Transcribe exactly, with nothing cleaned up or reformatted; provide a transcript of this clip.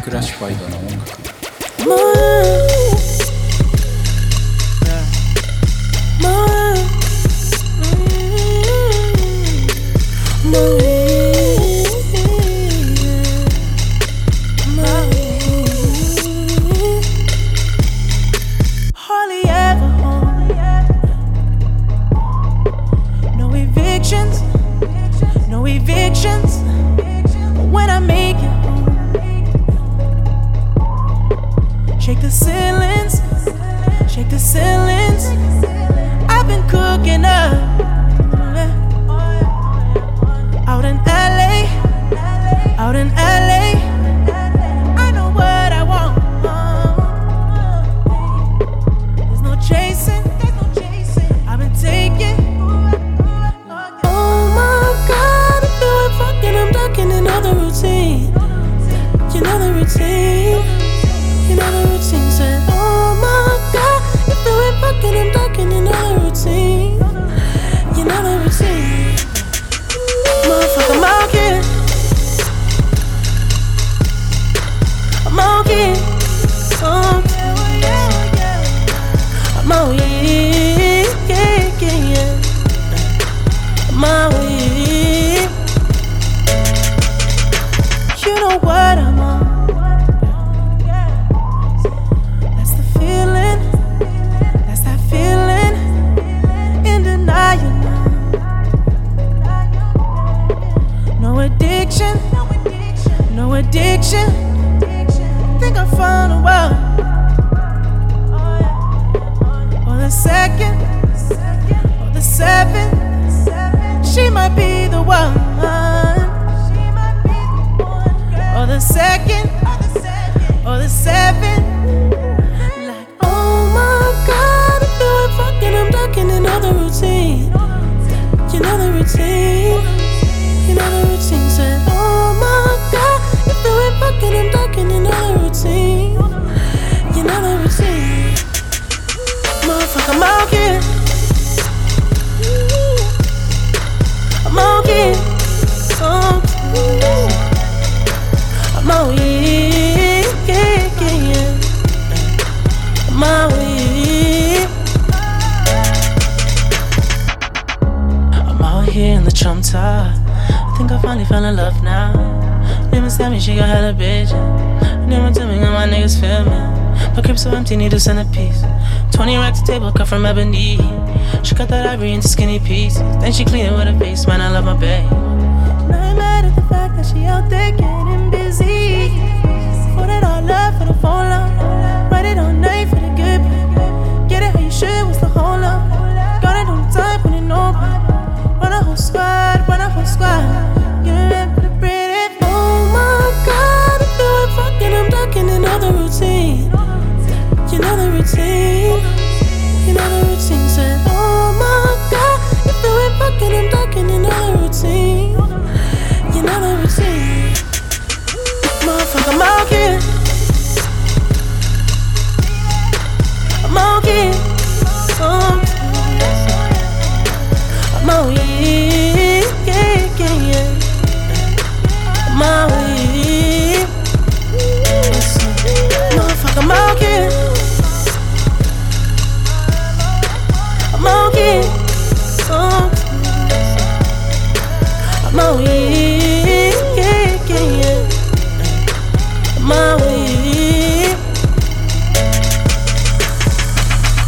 クラシファイドな音楽。 Hardly ever home. No evictions, no evictions. When I make it home, shake the ceilings, shake the ceilings. I've been cooking up out in L A, out in L A. I know what I want. There's no chasing, I've been taking. Oh my God, I feel like fucking, I'm ducking another routine. You know the routine, you know the routine. Said, oh my God, I feel like fucking, I'm ducking another routine. You know the routine. Motherfucker, I'm out here. I'm out here. Oh, I'm out here. Yeah, yeah, yeah. I'm out here. You know what I'm on. That's the feeling. That's that feeling. In denial now. No addiction. No addiction. Think I found a while. Or the second. Or the seventh. She might be the one. Or the second. Or the seventh. Like, oh my God, I feel like fucking, I'm ducking another routine. You know the routine. You know the routine. Said, oh my God, I feel like fucking, I'm ducking another routine. You know the routine. Motherfucker, I'm out here. I'm out here. Oh, I'm out here. Yeah, yeah, yeah. I'm out here. I'm out here in the Trump Tower. I think I finally fell in love now. Name tell me she got hella bitch. Name tell me that my niggas feel me. My crib so empty, need a centerpiece. Twenty racks table cut from ebony. She cut that ivory into skinny pieces. Then she clean it with her face, man, I love my babe. And I ain't mad at the fact that she out there getting busy. For that all love, for the phone love. Write it all night for the good. Get it how you should, what's the whole love? Got it on time, put it on. Run a whole squad, run a whole squad. Give it for the pretty. Oh my God, I feel like fucking, I'm ducking another routine. You know the routine. You know the routine. Said, oh my God, I feel like fucking, I'm ducking another routine. You know the routine. Motherfucker, I'm out here. I'm out here. Oh, I'm out here. Yeah, yeah, yeah. I'm out here.